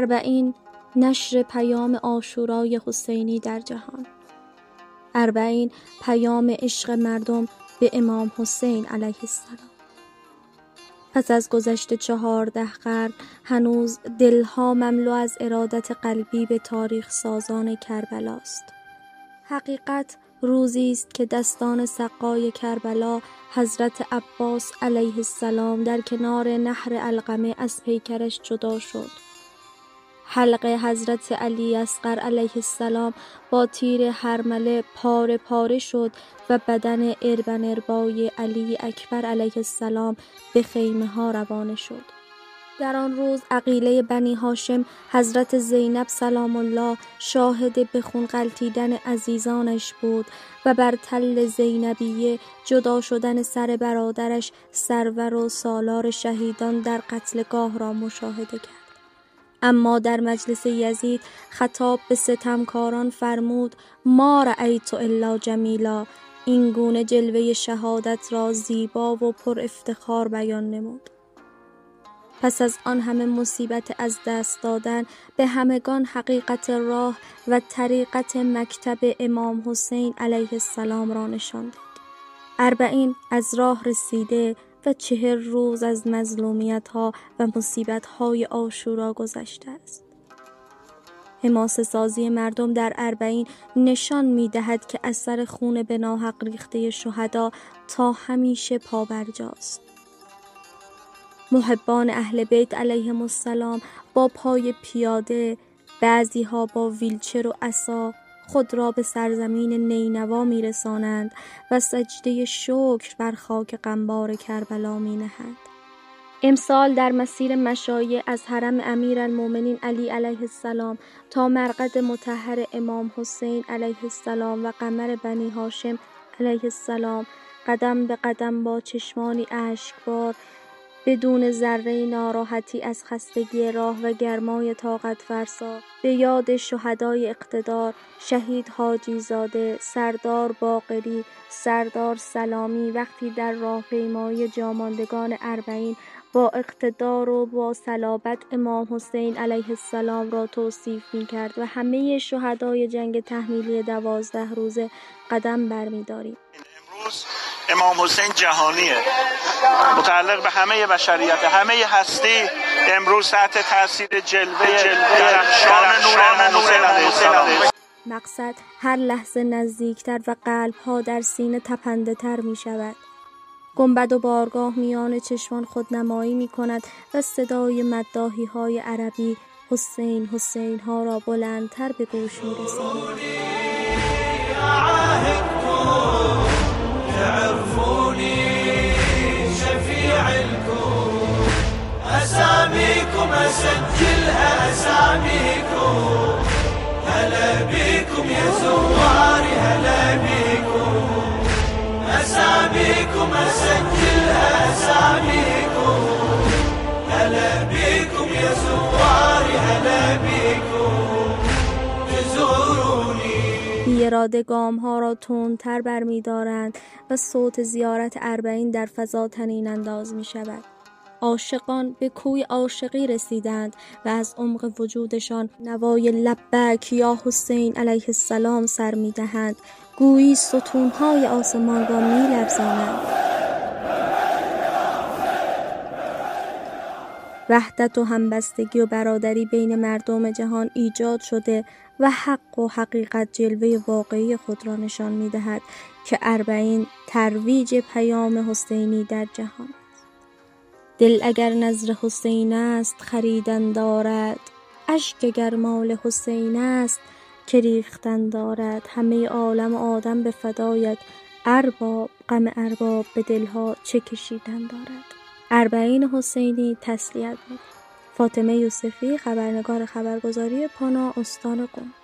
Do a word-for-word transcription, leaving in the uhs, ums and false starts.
اربعین نشر پیام عاشورای حسینی در جهان. اربعین پیام عشق مردم به امام حسین علیه السلام. پس از گذشت چهارده قرن هنوز دلها مملو از ارادت قلبی به تاریخ سازان کربلاست. حقیقت روزی است که دستان سقای کربلا حضرت عباس علیه السلام در کنار نهر علقمه از پیکرش جدا شد. حلق حضرت علی اصغر علیه السلام با تیر هرمله پاره پاره شد و بدن اربن اربای علی اکبر علیه السلام به خیمه ها روانه شد. در آن روز عقیله بنی هاشم حضرت زینب سلام الله شاهد به خون غلتیدن عزیزانش بود و بر تل زینبیه جدا شدن سر برادرش سرور و سالار شهیدان در قتلگاه را مشاهده کرد. اما در مجلس یزید خطاب به ستمکاران فرمود: ما رأیت الا جمیلا. این گونه جلوه شهادت را زیبا و پر افتخار بیان نمود. پس از آن همه مصیبت از دست دادن به همگان حقیقت راه و طریقت مکتب امام حسین علیه السلام را نشان داد. اربعین از راه رسیده و چهر روز از مظلومیت ها و مصیبت های عاشورا گذشته است. حماسه سازی مردم در اربعین نشان می دهد که اثر خون به ناحق ریخته شهدا تا همیشه پابرجاست. محبان اهل بیت علیهم السلام با پای پیاده، بعضی ها با ویلچر و عصا خود را به سرزمین نینوا می رسانند و سجده شکر بر خاک غمبار کربلا می نهند. امسال در مسیر مشایع از حرم امیرالمومنین علی علیه السلام تا مرقد مطهر امام حسین علیه السلام و قمر بنی هاشم علیه السلام قدم به قدم با چشمانی اشکبار بدون ذره ناراحتی از خستگی راه و گرمای طاقت فرسا به یاد شهدای اقتدار، شهید حاجی زاده، سردار باقری، سردار سلامی وقتی در راهپیمایی جاماندگان اربعین با اقتدار و با صلابت امام حسین علیه السلام را توصیف می کرد و همه شهدای جنگ تحمیلی دوازده روزه قدم برمی‌داریم. امروز امام حسین جهانیه، متعلق به همه بشریت، همه هستی. امروز تحت تاثیر جلوه درخشان نور امام حسین علیه السلام. مقصد هر لحظه نزدیکتر و قلب‌ها در سینه تپنده تر می شود. گنبد و بارگاه میان چشمان خودنمایی می کند و صدای مداحی های عربی حسین حسین ها را بلندتر به گوش می رساند. تعرفوني شفيع الكون، أساميكم أسجلها أساميكم، هلا بيكم يا زواري هلا بيكم، أساميكم أسجلها أساميكم، هلا بيكم يا زواري هلا بيكم تزوروني. بی اراده گام ها را تندتر برمی دارند و صوت زیارت اربعین در فضا طنین انداز می شود. عاشقان به کوی عاشقی رسیدند و از عمق وجودشان نوای لبک یا حسین علیه السلام سر می دهند، گویی ستونهای آسمان را می لرزانند. وحدت و همبستگی و برادری بین مردم جهان ایجاد شده و حق و حقیقت جلوه واقعی خود را نشان می دهد که اربعین ترویج پیام حسینی در جهان است. دل اگر نظر حسین است خریدن دارد، اشک اگر مال حسین است که ریختن دارد. همه عالم و آدم به فدایت ارباب، غم ارباب به دلها چه کشیدن دارد. اربعین حسینی تسلیت بود. فاطمه یوسفی، خبرنگار خبرگزاری پانا، استان قم.